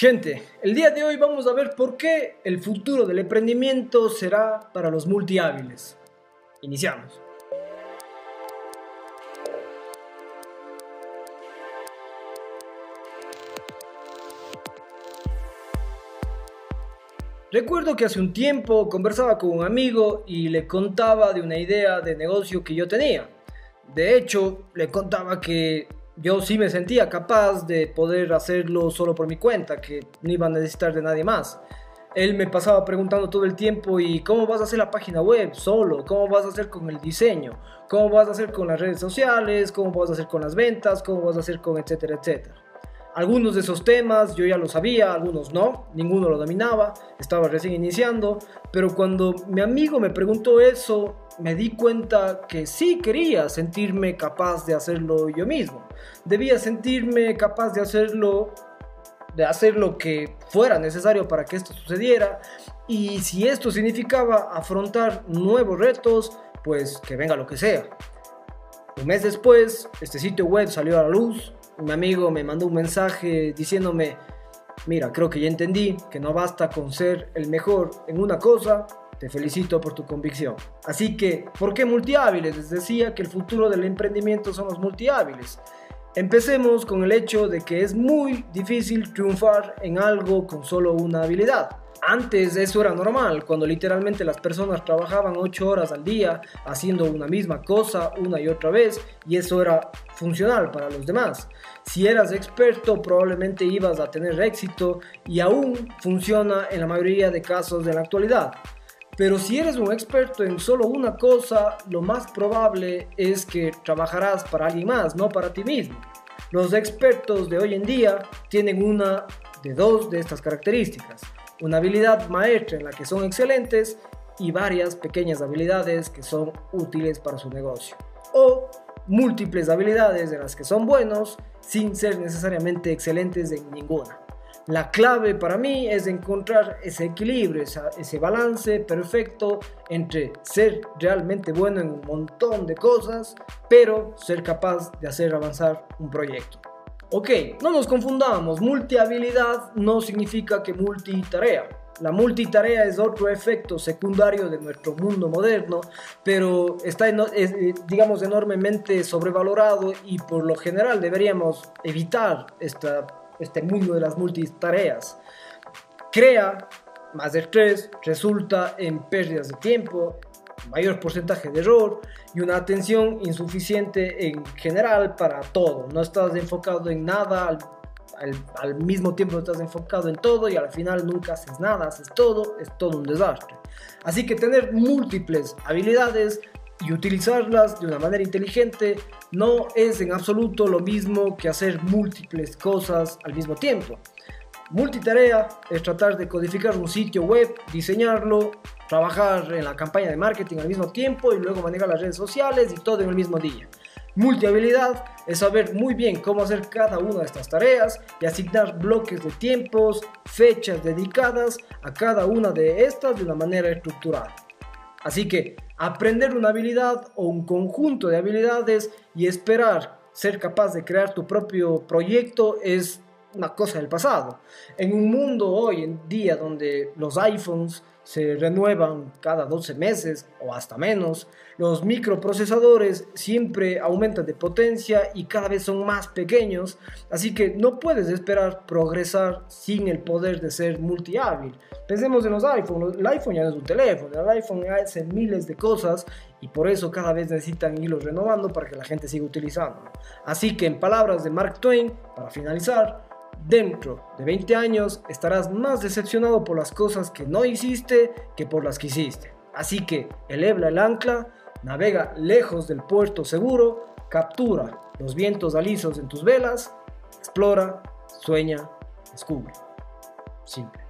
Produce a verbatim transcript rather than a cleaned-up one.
Gente, el día de hoy vamos a ver por qué el futuro del emprendimiento será para los multihábiles. Iniciamos. Recuerdo que hace un tiempo conversaba con un amigo y le contaba de una idea de negocio que yo tenía. De hecho, le contaba que yo sí me sentía capaz de poder hacerlo solo por mi cuenta, que no iba a necesitar de nadie más. Él me pasaba preguntando todo el tiempo: ¿y cómo vas a hacer la página web solo? ¿Cómo vas a hacer con el diseño? ¿Cómo vas a hacer con las redes sociales? ¿Cómo vas a hacer con las ventas? ¿Cómo vas a hacer con etcétera, etcétera? Algunos de esos temas yo ya lo sabía, algunos no, ninguno lo dominaba, estaba recién iniciando, pero cuando mi amigo me preguntó eso, me di cuenta que sí quería sentirme capaz de hacerlo yo mismo. Debía sentirme capaz de hacerlo, de hacer lo que fuera necesario para que esto sucediera, y si esto significaba afrontar nuevos retos, pues que venga lo que sea. Un mes después, este sitio web salió a la luz. Mi amigo me mandó un mensaje diciéndome: mira, creo que ya entendí que no basta con ser el mejor en una cosa, te felicito por tu convicción. Así que, ¿por qué multihábiles? Les decía que el futuro del emprendimiento son los multihábiles. Empecemos con el hecho de que es muy difícil triunfar en algo con solo una habilidad. Antes eso era normal, cuando literalmente las personas trabajaban ocho horas al día haciendo una misma cosa una y otra vez, y eso era funcional para los demás. Si eras experto, probablemente ibas a tener éxito, y aún funciona en la mayoría de casos de la actualidad. Pero si eres un experto en solo una cosa, lo más probable es que trabajarás para alguien más, no para ti mismo. Los expertos de hoy en día tienen una de dos de estas características: una habilidad maestra en la que son excelentes y varias pequeñas habilidades que son útiles para su negocio, o múltiples habilidades en las que son buenos sin ser necesariamente excelentes en ninguna. La clave para mí es encontrar ese equilibrio, esa, ese balance perfecto entre ser realmente bueno en un montón de cosas, pero ser capaz de hacer avanzar un proyecto. Ok, no nos confundamos, multihabilidad no significa que multitarea. La multitarea es otro efecto secundario de nuestro mundo moderno, pero está, es, digamos, enormemente sobrevalorado, y por lo general deberíamos evitar esta, este mundo de las multitareas. Crea más estrés, resulta en pérdidas de tiempo, mayor porcentaje de error y una atención insuficiente en general para todo. No estás enfocado en nada al, al, al mismo tiempo, estás enfocado en todo y al final nunca haces nada, haces todo, es todo un desastre. Así que tener múltiples habilidades y utilizarlas de una manera inteligente no es en absoluto lo mismo que hacer múltiples cosas al mismo tiempo. Multitarea es tratar de codificar un sitio web, diseñarlo, trabajar en la campaña de marketing al mismo tiempo y luego manejar las redes sociales y todo en el mismo día. Multihabilidad es saber muy bien cómo hacer cada una de estas tareas y asignar bloques de tiempos, fechas dedicadas a cada una de estas de una manera estructurada. Así que aprender una habilidad o un conjunto de habilidades y esperar ser capaz de crear tu propio proyecto es una cosa del pasado. En un mundo hoy en día donde los iPhones se renuevan cada doce meses o hasta menos, los microprocesadores siempre aumentan de potencia y cada vez son más pequeños, así que no puedes esperar progresar sin el poder de ser multihábil. Pensemos en los iPhones. El iPhone ya no es un teléfono, el iPhone hace miles de cosas y por eso cada vez necesitan irlos renovando para que la gente siga utilizándolo. Así que, en palabras de Mark Twain, para finalizar, dentro de veinte años estarás más decepcionado por las cosas que no hiciste que por las que hiciste. Así que eleva el ancla, navega lejos del puerto seguro, captura los vientos alisos en tus velas, explora, sueña, descubre. Simple.